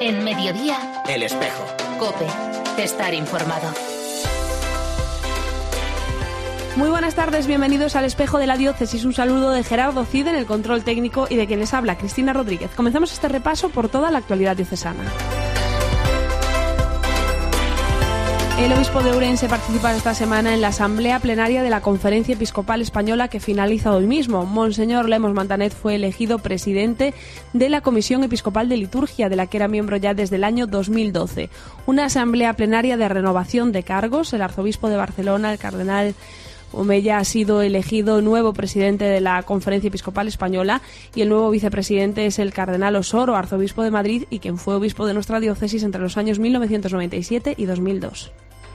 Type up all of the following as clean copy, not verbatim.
En Mediodía, El Espejo. COPE. Estar informado. Muy buenas tardes, bienvenidos al Espejo de la Diócesis. Un saludo de Gerardo Cid en el control técnico y de quien les habla, Cristina Rodríguez. Comenzamos este repaso por toda la actualidad diocesana. El obispo de Ourense participa esta semana en la asamblea plenaria de la Conferencia Episcopal Española que finaliza hoy mismo. Monseñor Lemos Montanet fue elegido presidente de la Comisión Episcopal de Liturgia, de la que era miembro ya desde el año 2012. Una asamblea plenaria de renovación de cargos. El arzobispo de Barcelona, el cardenal Omella, ha sido elegido nuevo presidente de la Conferencia Episcopal Española y el nuevo vicepresidente es el cardenal Osoro, arzobispo de Madrid y quien fue obispo de nuestra diócesis entre los años 1997 y 2002.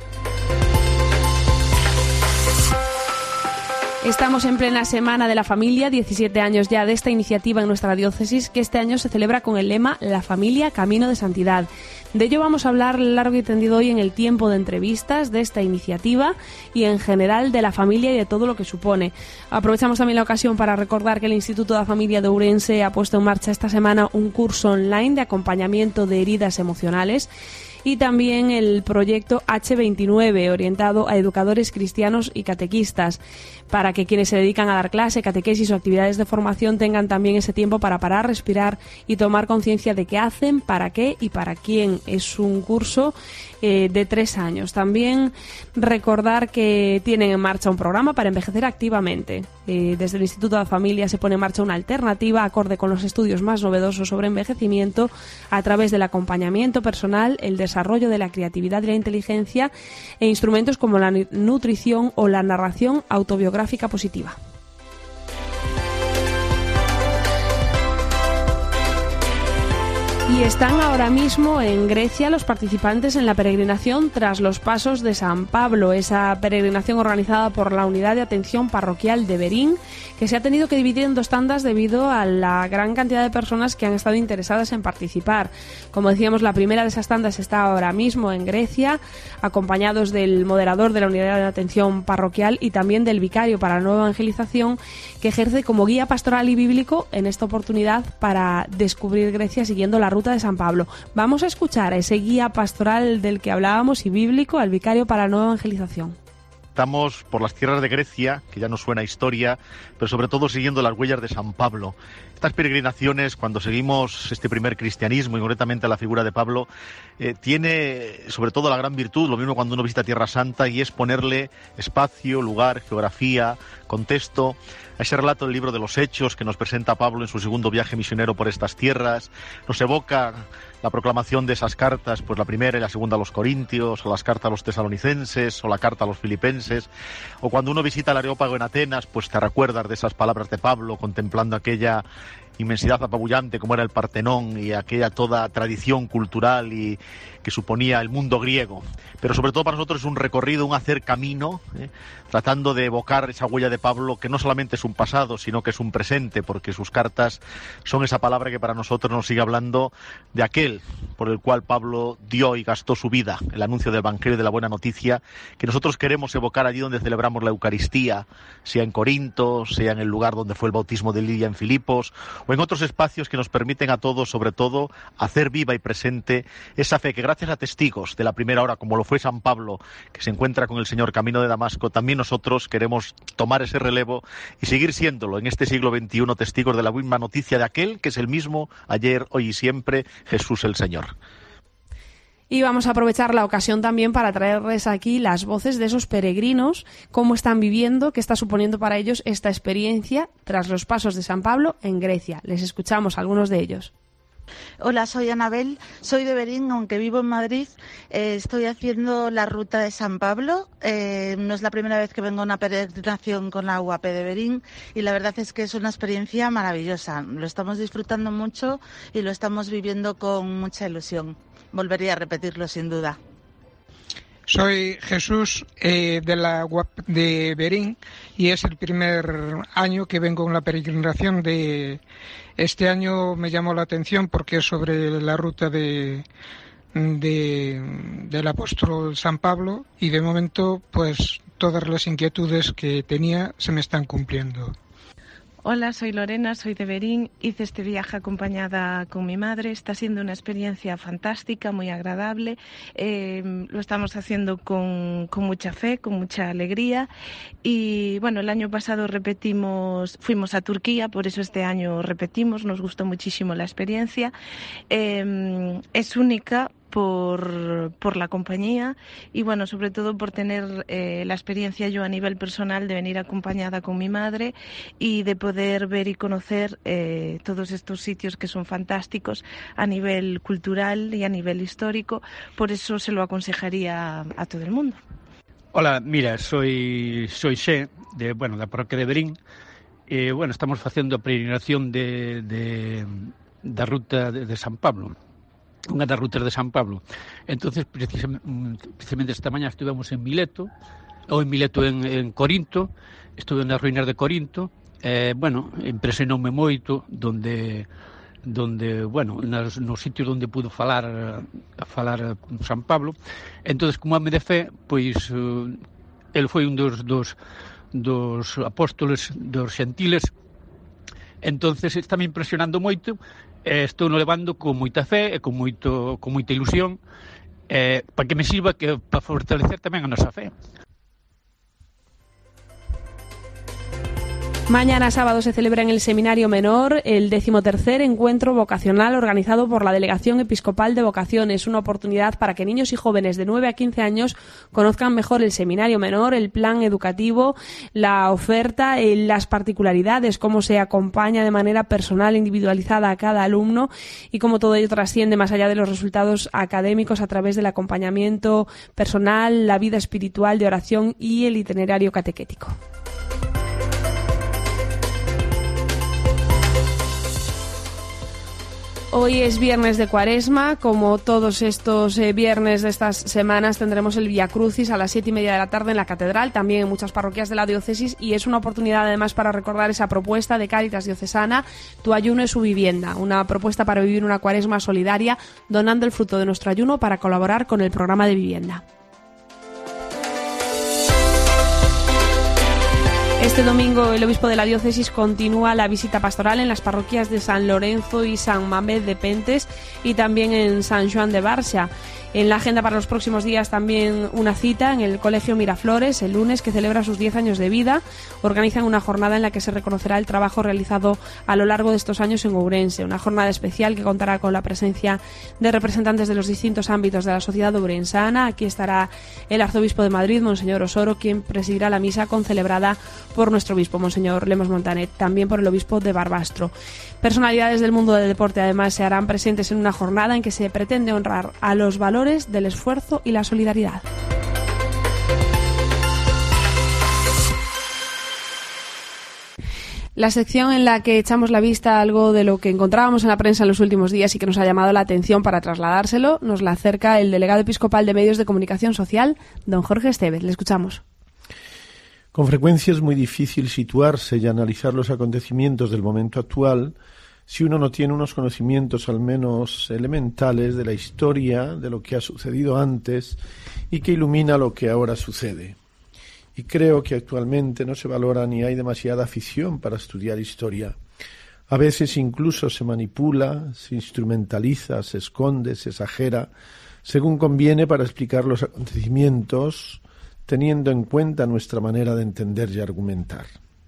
Estamos en plena Semana de la Familia, 17 años ya de esta iniciativa en nuestra diócesis, que este año se celebra con el lema La Familia, Camino de Santidad. De ello vamos a hablar largo y tendido hoy en el tiempo de entrevistas de esta iniciativa y en general de la familia y de todo lo que supone. Aprovechamos también la ocasión para recordar que el Instituto de la Familia de Ourense ha puesto en marcha esta semana un curso online de acompañamiento de heridas emocionales y también el proyecto H29, orientado a educadores cristianos y catequistas, para que quienes se dedican a dar clase, catequesis o actividades de formación tengan también ese tiempo para parar, respirar y tomar conciencia de qué hacen, para qué y para quién. Es un curso de 3 años. También recordar que tienen en marcha un programa para envejecer activamente. Desde el Instituto de la Familia se pone en marcha una alternativa acorde con los estudios más novedosos sobre envejecimiento a través del acompañamiento personal, el desarrollo de la creatividad y la inteligencia e instrumentos como la nutrición o la narración autobiográfica positiva. Y están ahora mismo en Grecia los participantes en la peregrinación tras los pasos de San Pablo, esa peregrinación organizada por la Unidad de Atención Parroquial de Verín, que se ha tenido que dividir en 2 tandas debido a la gran cantidad de personas que han estado interesadas en participar. Como decíamos, la primera de esas tandas está ahora mismo en Grecia, acompañados del moderador de la Unidad de Atención Parroquial y también del vicario para la nueva evangelización, que ejerce como guía pastoral y bíblico en esta oportunidad para descubrir Grecia siguiendo la ruta de San Pablo. Vamos a escuchar a ese guía pastoral del que hablábamos y bíblico, al vicario para la nueva evangelización. Estamos por las tierras de Grecia, que ya nos suena a historia, pero sobre todo siguiendo las huellas de San Pablo. Estas peregrinaciones, cuando seguimos este primer cristianismo y concretamente la figura de Pablo, tiene sobre todo la gran virtud, lo mismo cuando uno visita Tierra Santa, y es ponerle espacio, lugar, geografía, contexto a ese relato del libro de los Hechos que nos presenta Pablo en su segundo viaje misionero por estas tierras. Nos evoca la proclamación de esas cartas, pues la primera y la segunda a los Corintios, o las cartas a los tesalonicenses, o la carta a los filipenses, o cuando uno visita el Areópago en Atenas, pues te recuerdas de esas palabras de Pablo, contemplando aquella inmensidad apabullante como era el Partenón y aquella toda tradición cultural y que suponía el mundo griego. Pero sobre todo para nosotros es un recorrido, un hacer camino, tratando de evocar esa huella de Pablo, que no solamente es un pasado, sino que es un presente, porque sus cartas son esa palabra que para nosotros nos sigue hablando de aquel por el cual Pablo dio y gastó su vida, el anuncio del Evangelio de la Buena Noticia, que nosotros queremos evocar allí donde celebramos la Eucaristía, sea en Corinto, sea en el lugar donde fue el bautismo de Lidia en Filipos, o en otros espacios que nos permiten a todos, sobre todo, hacer viva y presente esa fe que gracias a testigos de la primera hora, como lo fue San Pablo, que se encuentra con el Señor camino de Damasco, también nosotros queremos tomar ese relevo y seguir siéndolo en este siglo XXI testigos de la misma noticia de aquel que es el mismo ayer, hoy y siempre, Jesús el Señor. Y vamos a aprovechar la ocasión también para traerles aquí las voces de esos peregrinos, cómo están viviendo, qué está suponiendo para ellos esta experiencia tras los pasos de San Pablo en Grecia. Les escuchamos a algunos de ellos. Hola, soy Anabel, soy de Verín, aunque vivo en Madrid. Estoy haciendo la ruta de San Pablo. No es la primera vez que vengo a una peregrinación con la UAP de Verín y la verdad es que es una experiencia maravillosa. Lo estamos disfrutando mucho y lo estamos viviendo con mucha ilusión. Volvería a repetirlo sin duda. Soy Jesús de la UAP de Verín y es el primer año que vengo en la peregrinación de... Este año me llamó la atención porque es sobre la ruta del apóstol San Pablo y de momento pues todas las inquietudes que tenía se me están cumpliendo. Hola, soy Lorena, soy de Berín. Hice este viaje acompañada con mi madre. Está siendo una experiencia fantástica, muy agradable. Lo estamos haciendo con mucha fe, con mucha alegría. Y bueno, el año pasado fuimos a Turquía, por eso este año repetimos. Nos gustó muchísimo la experiencia. Es única por la compañía y bueno, sobre todo por tener la experiencia yo a nivel personal de venir acompañada con mi madre y de poder ver y conocer todos estos sitios que son fantásticos a nivel cultural y a nivel histórico. Por eso se lo aconsejaría a todo el mundo. Hola, mira, soy Xe, da parroquia de Berín. Estamos facendo a peregrinación da ruta de San Pablo, unha das rutas de San Pablo. Entonces, precisamente esta mañá estivemos en Mileto, en Corinto, estuve nas ruínas de Corinto, impresionoume moito donde nos sitios onde pudo falar San Pablo. Entonces, como home de fe, pois el foi un dos apóstoles dos xentiles. Entonces está me impresionando moito, estou no levando con moita fe e con moita ilusión, para que me sirva para fortalecer tamén a nosa fe. Mañana sábado se celebra en el Seminario Menor el 13º encuentro vocacional organizado por la Delegación Episcopal de Vocaciones, una oportunidad para que niños y jóvenes de 9 a 15 años conozcan mejor el Seminario Menor, el plan educativo, la oferta, las particularidades, cómo se acompaña de manera personal, individualizada a cada alumno y cómo todo ello trasciende más allá de los resultados académicos a través del acompañamiento personal, la vida espiritual de oración y el itinerario catequético. Hoy es viernes de Cuaresma, como todos estos viernes de estas semanas tendremos el Vía Crucis a las 7:30 de la tarde en la Catedral, también en muchas parroquias de la diócesis, y es una oportunidad además para recordar esa propuesta de Cáritas Diocesana, Tu ayuno es su vivienda, una propuesta para vivir una Cuaresma solidaria, donando el fruto de nuestro ayuno para colaborar con el programa de vivienda. Este domingo el obispo de la diócesis continúa la visita pastoral en las parroquias de San Lorenzo y San Mamés de Pentes y también en San Joan de Barxa. En la agenda para los próximos días también una cita en el Colegio Miraflores el lunes, que celebra sus 10 años de vida. Organizan una jornada en la que se reconocerá el trabajo realizado a lo largo de estos años en Ourense, una jornada especial que contará con la presencia de representantes de los distintos ámbitos de la sociedad ourensana. Aquí estará el arzobispo de Madrid, Monseñor Osoro, quien presidirá la misa concelebrada por nuestro obispo, Monseñor Lemos Montanet, también por el obispo de Barbastro. Personalidades del mundo del deporte además se harán presentes en una jornada en que se pretende honrar a los valores del esfuerzo y la solidaridad. La sección en la que echamos la vista a algo de lo que encontrábamos en la prensa en los últimos días y que nos ha llamado la atención para trasladárselo, nos la acerca el delegado episcopal de Medios de Comunicación Social, don Jorge Estevez. Le escuchamos. Con frecuencia es muy difícil situarse y analizar los acontecimientos del momento actual si uno no tiene unos conocimientos al menos elementales de la historia, de lo que ha sucedido antes y que ilumina lo que ahora sucede. Y creo que actualmente no se valora ni hay demasiada afición para estudiar historia. A veces incluso se manipula, se instrumentaliza, se esconde, se exagera, según conviene para explicar los acontecimientos, teniendo en cuenta nuestra manera de entender y argumentar.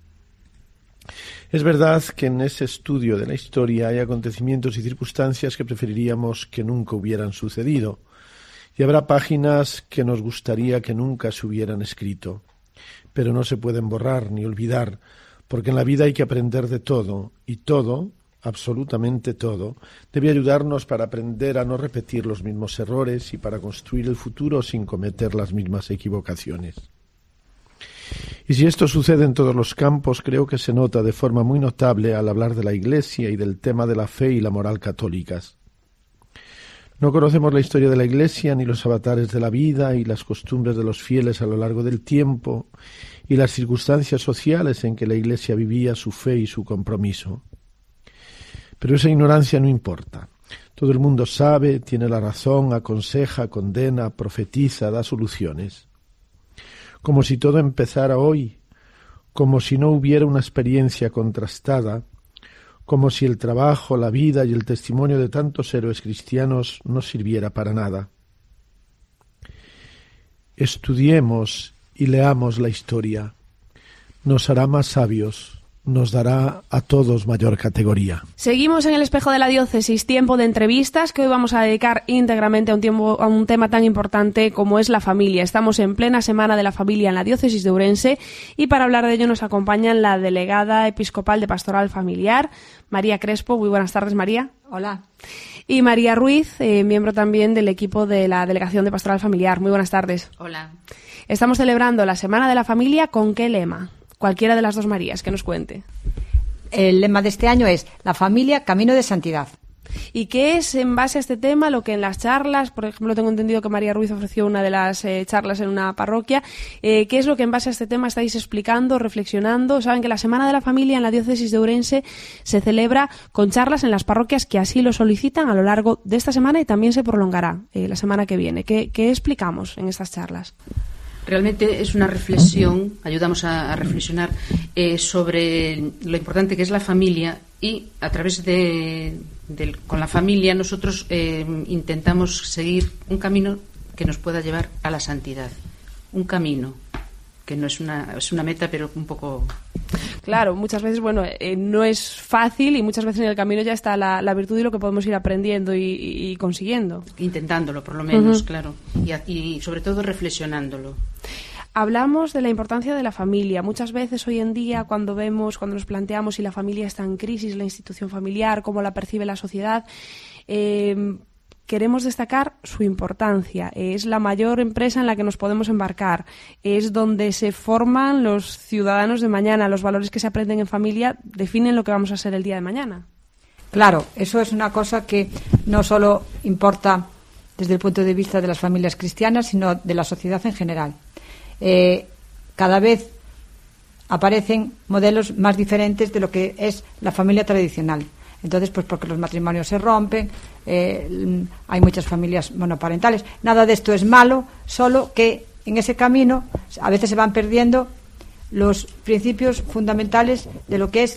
Es verdad que en ese estudio de la historia hay acontecimientos y circunstancias que preferiríamos que nunca hubieran sucedido, y habrá páginas que nos gustaría que nunca se hubieran escrito, pero no se pueden borrar ni olvidar, porque en la vida hay que aprender de todo, y todo, absolutamente todo, debe ayudarnos para aprender a no repetir los mismos errores y para construir el futuro sin cometer las mismas equivocaciones. Y si esto sucede en todos los campos, creo que se nota de forma muy notable al hablar de la Iglesia y del tema de la fe y la moral católicas. No conocemos la historia de la Iglesia ni los avatares de la vida y las costumbres de los fieles a lo largo del tiempo y las circunstancias sociales en que la Iglesia vivía su fe y su compromiso. Pero esa ignorancia no importa. Todo el mundo sabe, tiene la razón, aconseja, condena, profetiza, da soluciones. Como si todo empezara hoy, como si no hubiera una experiencia contrastada, como si el trabajo, la vida y el testimonio de tantos héroes cristianos no sirviera para nada. Estudiemos y leamos la historia. Nos hará más sabios, nos dará a todos mayor categoría. Seguimos en el Espejo de la Diócesis, tiempo de entrevistas que hoy vamos a dedicar íntegramente a un tema tan importante como es la familia. Estamos en plena Semana de la Familia en la Diócesis de Ourense y para hablar de ello nos acompañan la delegada episcopal de Pastoral Familiar, María Crespo. Muy buenas tardes, María. Hola. Y María Ruiz, miembro también del equipo de la Delegación de Pastoral Familiar. Muy buenas tardes. Hola. Estamos celebrando la Semana de la Familia, ¿con qué lema? Cualquiera de las dos Marías, que nos cuente. El lema de este año es La familia, camino de santidad. ¿Y qué es, en base a este tema, lo que en las charlas, por ejemplo, tengo entendido que María Ruiz ofreció una de las charlas en una parroquia, qué es lo que en base a este tema estáis explicando, reflexionando? Saben que la Semana de la Familia en la Diócesis de Ourense se celebra con charlas en las parroquias que así lo solicitan a lo largo de esta semana y también se prolongará la semana que viene. ¿Qué explicamos en estas charlas? Realmente es una reflexión, ayudamos a reflexionar sobre lo importante que es la familia y a través con la familia nosotros intentamos seguir un camino que nos pueda llevar a la santidad. Un camino que no es una meta, pero un poco... Claro, muchas veces, no es fácil y muchas veces en el camino ya está la virtud y lo que podemos ir aprendiendo y consiguiendo. Intentándolo, por lo menos, claro. Y sobre todo reflexionándolo. Hablamos de la importancia de la familia. Muchas veces hoy en día cuando nos planteamos si la familia está en crisis, la institución familiar, cómo la percibe la sociedad, queremos destacar su importancia. Es la mayor empresa en la que nos podemos embarcar. Es donde se forman los ciudadanos de mañana. Los valores que se aprenden en familia definen lo que vamos a ser el día de mañana. Claro, eso es una cosa que no solo importa desde el punto de vista de las familias cristianas, sino de la sociedad en general. Cada vez aparecen modelos más diferentes de lo que es la familia tradicional. Entonces, pues porque los matrimonios se rompen, hay muchas familias monoparentales. Nada de esto es malo, solo que en ese camino a veces se van perdiendo los principios fundamentales de lo que es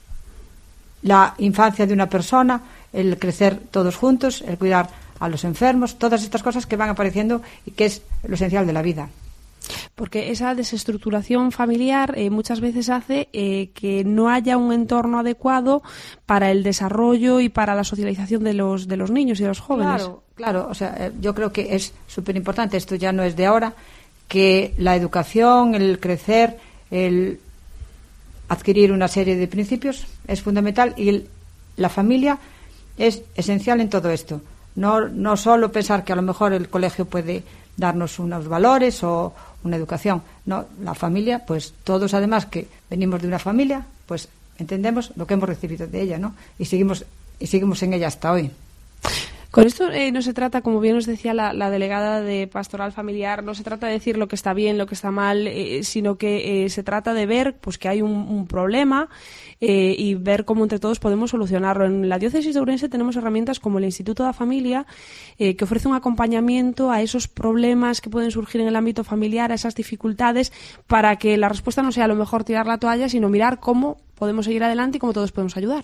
la infancia de una persona, el crecer todos juntos, el cuidar a los enfermos, todas estas cosas que van apareciendo y que es lo esencial de la vida. Porque esa desestructuración familiar muchas veces hace que no haya un entorno adecuado para el desarrollo y para la socialización de los niños y de los jóvenes. Claro. O sea, yo creo que es súper importante, esto ya no es de ahora, que la educación, el crecer, el adquirir una serie de principios es fundamental y la familia es esencial en todo esto. No solo pensar que a lo mejor el colegio puede darnos unos valores o una educación. No, la familia, pues todos además que venimos de una familia, pues entendemos lo que hemos recibido de ella, ¿no? Y seguimos en ella hasta hoy. Con esto no se trata, como bien nos decía la delegada de Pastoral Familiar, no se trata de decir lo que está bien, lo que está mal, sino que se trata de ver pues que hay un problema y ver cómo entre todos podemos solucionarlo. En la Diócesis de Ourense tenemos herramientas como el Instituto de la Familia, que ofrece un acompañamiento a esos problemas que pueden surgir en el ámbito familiar, a esas dificultades, para que la respuesta no sea a lo mejor tirar la toalla, sino mirar cómo podemos seguir adelante y cómo todos podemos ayudar.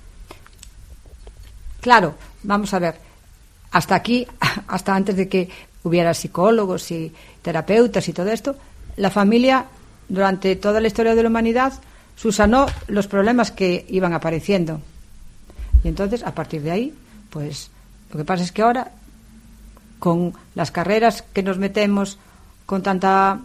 Claro, vamos a ver. Hasta aquí, hasta antes de que hubiera psicólogos y terapeutas y todo esto, la familia, durante toda la historia de la humanidad, subsanó los problemas que iban apareciendo. Y entonces, a partir de ahí, pues lo que pasa es que ahora, con las carreras que nos metemos, con tantas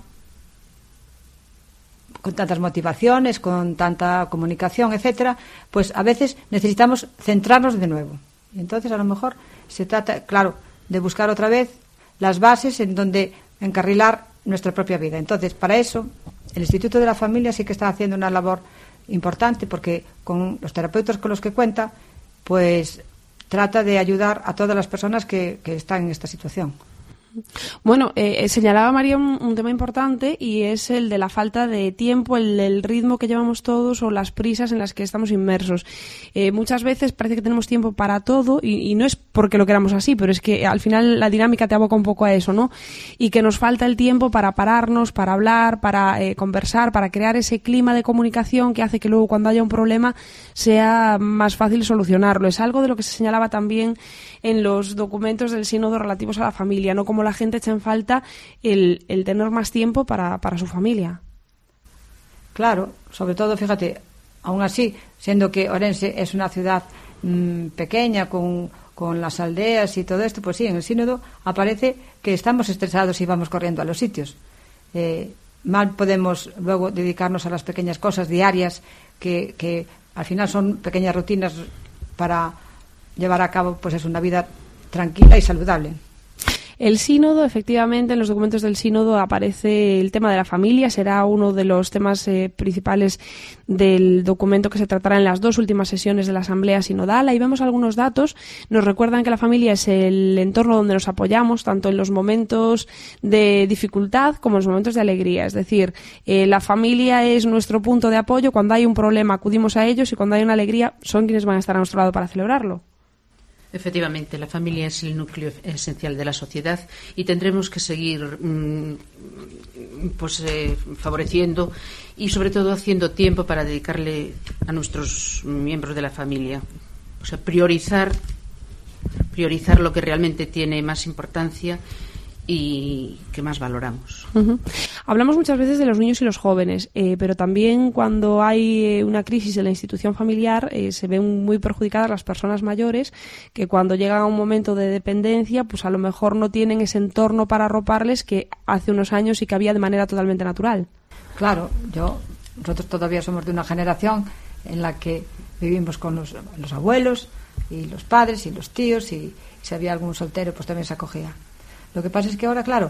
motivaciones, con tanta comunicación, etcétera, pues a veces necesitamos centrarnos de nuevo. Y entonces, a lo mejor, se trata, claro, de buscar otra vez las bases en donde encarrilar nuestra propia vida. Entonces, para eso, el Instituto de la Familia sí que está haciendo una labor importante, porque con los terapeutas con los que cuenta, pues trata de ayudar a todas las personas que están en esta situación. Bueno, señalaba María un tema importante y es el de la falta de tiempo, el ritmo que llevamos todos o las prisas en las que estamos inmersos. Muchas veces parece que tenemos tiempo para todo y no es porque lo queramos así, pero es que al final la dinámica te aboca un poco a eso, ¿no? Y que nos falta el tiempo para pararnos, para hablar, para conversar, para crear ese clima de comunicación que hace que luego cuando haya un problema sea más fácil solucionarlo. Es algo de lo que se señalaba también en los documentos del sínodo relativos a la familia, ¿no? Como la gente echa en falta el tener más tiempo para su familia. Claro, sobre todo, fíjate, aún así, siendo que Orense es una ciudad pequeña, con las aldeas y todo esto, pues sí, en el sínodo aparece que estamos estresados y vamos corriendo a los sitios. Mal podemos luego dedicarnos a las pequeñas cosas diarias que al final son pequeñas rutinas para llevar a cabo pues es una vida tranquila y saludable. El sínodo, efectivamente, en los documentos del sínodo aparece el tema de la familia, será uno de los temas principales del documento que se tratará en las 2 últimas sesiones de la Asamblea Sinodal. Ahí vemos algunos datos, nos recuerdan que la familia es el entorno donde nos apoyamos, tanto en los momentos de dificultad como en los momentos de alegría. Es decir, la familia es nuestro punto de apoyo, cuando hay un problema acudimos a ellos y cuando hay una alegría son quienes van a estar a nuestro lado para celebrarlo. Efectivamente, la familia es el núcleo esencial de la sociedad y tendremos que seguir favoreciendo y sobre todo haciendo tiempo para dedicarle a nuestros miembros de la familia. O sea, priorizar lo que realmente tiene más importancia y que más valoramos. Uh-huh. Hablamos muchas veces de los niños y los jóvenes, pero también cuando hay una crisis en la institución familiar se ven muy perjudicadas las personas mayores que cuando llegan a un momento de dependencia pues a lo mejor no tienen ese entorno para arroparles que hace unos años sí que había de manera totalmente natural. Claro, nosotros todavía somos de una generación en la que vivimos con los abuelos y los padres y los tíos y si había algún soltero pues también se acogía. Lo que pasa es que ahora, claro,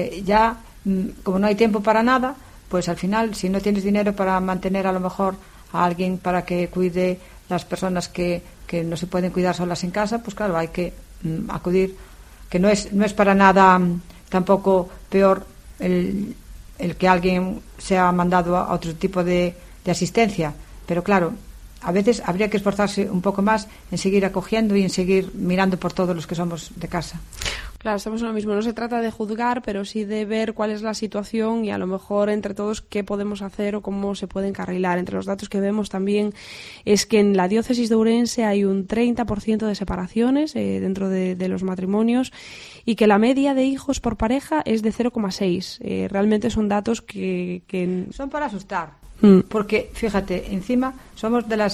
ya como no hay tiempo para nada, pues al final, si no tienes dinero para mantener a lo mejor a alguien para que cuide las personas que no se pueden cuidar solas en casa, pues claro, hay que acudir, que no es para nada tampoco peor el que alguien sea mandado a otro tipo de asistencia, pero claro, a veces habría que esforzarse un poco más en seguir acogiendo y en seguir mirando por todos los que somos de casa. Claro, estamos en lo mismo. No se trata de juzgar, pero sí de ver cuál es la situación y a lo mejor entre todos qué podemos hacer o cómo se puede encarrilar. Entre los datos que vemos también es que en la diócesis de Ourense hay un 30% de separaciones dentro de los matrimonios y que la media de hijos por pareja es de 0,6. Realmente son datos que... Son para asustar. Porque, fíjate, encima somos de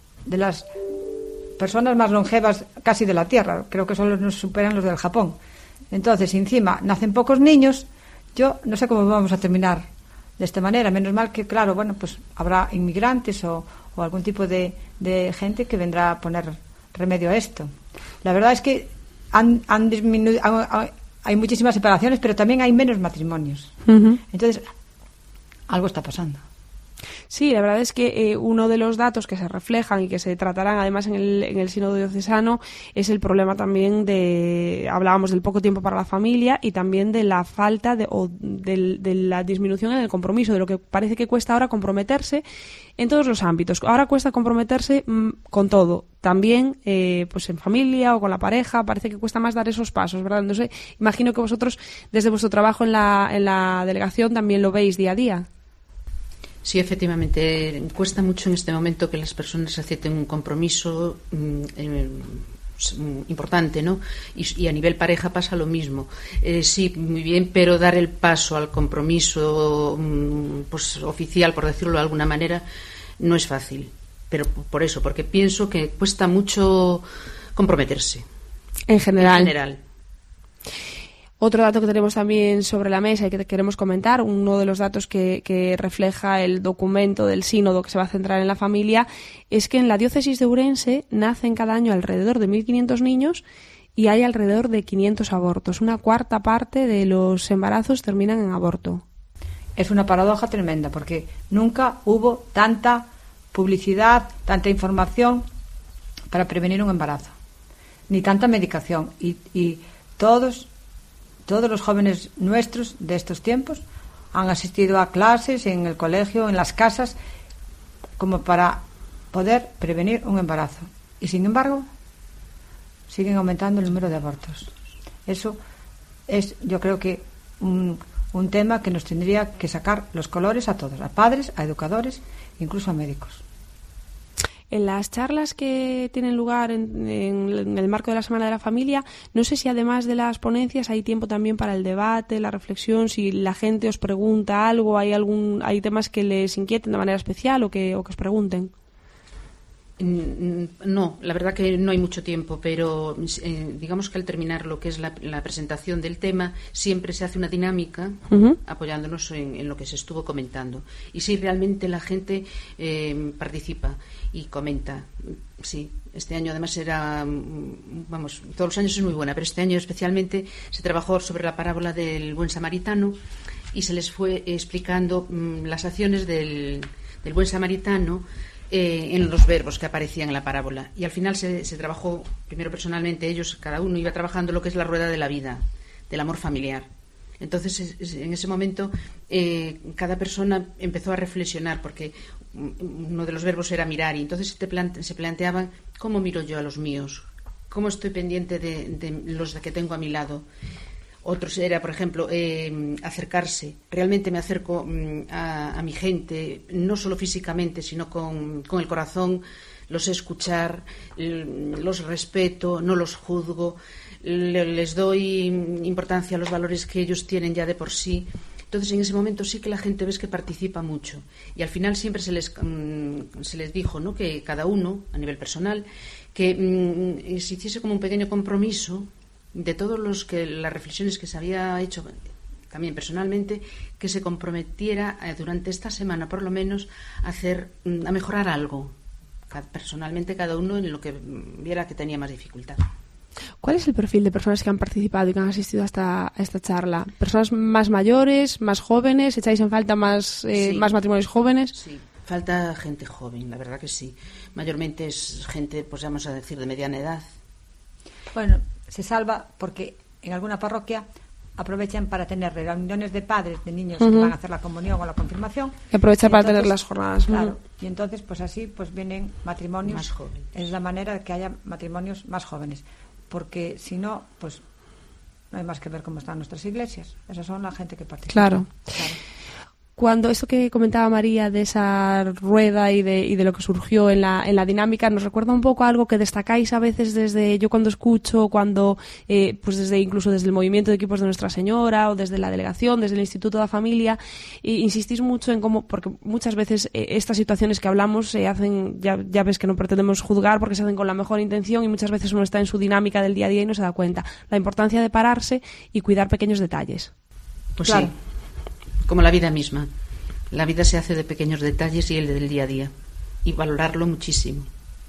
las personas más longevas casi de la Tierra. Creo que solo nos superan los del Japón. Entonces, encima, nacen pocos niños. Yo no sé cómo vamos a terminar de esta manera. Menos mal que, claro, bueno, pues habrá inmigrantes o algún tipo de gente que vendrá a poner remedio a esto. La verdad es que han disminuido, hay muchísimas separaciones, pero también hay menos matrimonios. Uh-huh. Entonces, algo está pasando. Sí, la verdad es que uno de los datos que se reflejan y que se tratarán además en el sínodo diocesano es el problema también hablábamos del poco tiempo para la familia y también de la falta de la disminución en el compromiso, de lo que parece que cuesta ahora comprometerse en todos los ámbitos. Ahora cuesta comprometerse con todo. También pues en familia o con la pareja parece que cuesta más dar esos pasos, ¿verdad? No sé, imagino que vosotros desde vuestro trabajo en la delegación también lo veis día a día. Sí, efectivamente, cuesta mucho en este momento que las personas acepten un compromiso importante, ¿no? Y a nivel pareja pasa lo mismo. Sí, muy bien, pero dar el paso al compromiso pues oficial, por decirlo de alguna manera, no es fácil. Pero por eso, porque pienso que cuesta mucho comprometerse. En general. Otro dato que tenemos también sobre la mesa y que queremos comentar, uno de los datos que refleja el documento del sínodo que se va a centrar en la familia, es que en la diócesis de Ourense nacen cada año alrededor de 1.500 niños y hay alrededor de 500 abortos. Una cuarta parte de los embarazos terminan en aborto. Es una paradoja tremenda porque nunca hubo tanta publicidad, tanta información para prevenir un embarazo, ni tanta medicación y todos todos los jóvenes nuestros de estos tiempos han asistido a clases en el colegio, en las casas, como para poder prevenir un embarazo. Y sin embargo, siguen aumentando el número de abortos. Eso es, yo creo que un tema que nos tendría que sacar los colores a todos, a padres, a educadores, incluso a médicos. En las charlas que tienen lugar en el marco de la Semana de la Familia, no sé si además de las ponencias hay tiempo también para el debate, la reflexión, si la gente os pregunta algo, hay temas que les inquieten de manera especial o que os pregunten. No, la verdad que no hay mucho tiempo, pero digamos que al terminar lo que es la presentación del tema, siempre se hace una dinámica apoyándonos en lo que se estuvo comentando. Y sí, realmente la gente participa y comenta. Sí, este año además todos los años es muy buena, pero este año especialmente se trabajó sobre la parábola del buen samaritano y se les fue explicando las acciones del buen samaritano en los verbos que aparecían en la parábola. Y al final se trabajó, primero personalmente, ellos, cada uno iba trabajando lo que es la rueda de la vida, del amor familiar. Entonces, en ese momento, cada persona empezó a reflexionar, porque uno de los verbos era mirar, y entonces se planteaban, ¿cómo miro yo a los míos? ¿Cómo estoy pendiente de los que tengo a mi lado? Otros era, por ejemplo, acercarse. Realmente me acerco a mi gente, no solo físicamente, sino con el corazón. Los sé escuchar, los respeto, no los juzgo, les doy importancia a los valores que ellos tienen ya de por sí. Entonces, en ese momento sí que la gente ves que participa mucho. Y al final siempre se les dijo, ¿no?, que cada uno, a nivel personal, que se hiciese como un pequeño compromiso de todos las reflexiones que se había hecho también personalmente, que se comprometiera durante esta semana por lo menos a mejorar algo personalmente, cada uno en lo que viera que tenía más dificultad. ¿Cuál es el perfil de personas que han participado y que han asistido a esta charla? ¿Personas más mayores, más jóvenes? ¿Echáis en falta más matrimonios jóvenes? Sí, falta gente joven, la verdad que sí. Mayormente es gente, pues vamos a decir, de mediana edad. Bueno, se salva porque en alguna parroquia aprovechan para tener reuniones de padres de niños que van a hacer la comunión o la confirmación. Y aprovechan para tener las jornadas. Claro, y entonces pues así pues vienen matrimonios más jóvenes. Es la manera de que haya matrimonios más jóvenes, porque si no, pues no hay más que ver cómo están nuestras iglesias. Esas son la gente que participa. Claro. Cuando esto que comentaba María de esa rueda y de lo que surgió en la dinámica, nos recuerda un poco a algo que destacáis a veces yo cuando escucho, pues incluso desde el movimiento de equipos de Nuestra Señora o desde la delegación, desde el Instituto de la Familia, insistís mucho en cómo, porque muchas veces estas situaciones que hablamos se hacen, ya ves que no pretendemos juzgar porque se hacen con la mejor intención y muchas veces uno está en su dinámica del día a día y no se da cuenta. La importancia de pararse y cuidar pequeños detalles. Pues claro. Sí. Como la vida misma. La vida se hace de pequeños detalles y el del día a día. Y valorarlo muchísimo.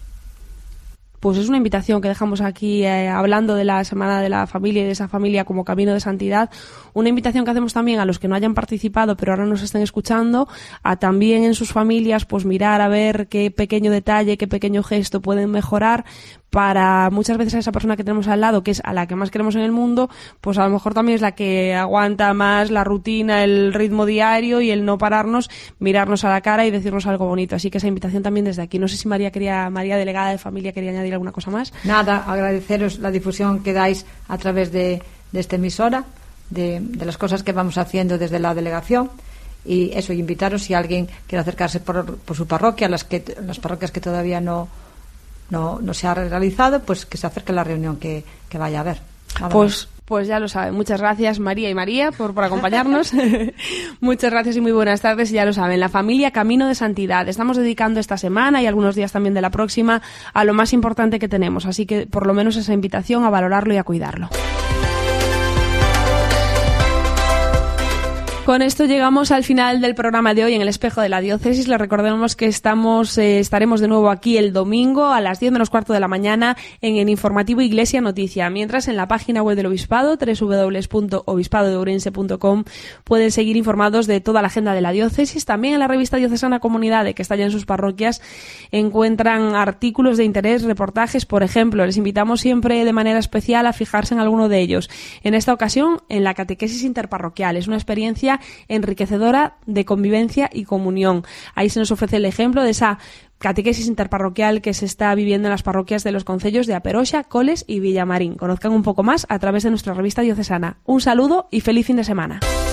Pues es una invitación que dejamos aquí hablando de la Semana de la Familia y de esa familia como camino de santidad. Una invitación que hacemos también a los que no hayan participado pero ahora nos estén escuchando, a también en sus familias pues mirar a ver qué pequeño detalle, qué pequeño gesto pueden mejorar para muchas veces a esa persona que tenemos al lado, que es a la que más queremos en el mundo, pues a lo mejor también es la que aguanta más la rutina, el ritmo diario y el no pararnos, mirarnos a la cara y decirnos algo bonito. Así que esa invitación también desde aquí. No sé si María, delegada de familia, quería añadir alguna cosa más. Nada, agradeceros la difusión que dais a través de esta emisora, de las cosas que vamos haciendo desde la delegación. Y eso, invitaros si alguien quiere acercarse por su parroquia, las parroquias que todavía no se ha realizado, pues que se acerque a la reunión que vaya a haber. Pues ya lo saben. Muchas gracias María y María por acompañarnos. Muchas gracias y muy buenas tardes. Y ya lo saben, la familia Camino de Santidad. Estamos dedicando esta semana y algunos días también de la próxima a lo más importante que tenemos. Así que por lo menos esa invitación a valorarlo y a cuidarlo. Con esto llegamos al final del programa de hoy en el Espejo de la Diócesis. Les recordemos que estaremos de nuevo aquí el domingo a las 10 menos cuarto de la mañana en el informativo Iglesia Noticia. Mientras, en la página web del Obispado, www.obispadodeurense.com, pueden seguir informados de toda la agenda de la diócesis. También en la revista Diocesana Comunidade, que está ya en sus parroquias, encuentran artículos de interés, reportajes, por ejemplo. Les invitamos siempre de manera especial a fijarse en alguno de ellos. En esta ocasión, en la catequesis interparroquial. Es una experiencia enriquecedora de convivencia y comunión. Ahí se nos ofrece el ejemplo de esa catequesis interparroquial que se está viviendo en las parroquias de los concellos de A Peroxa, Coles y Villamarín. Conozcan un poco más a través de nuestra revista diocesana. Un saludo y feliz fin de semana.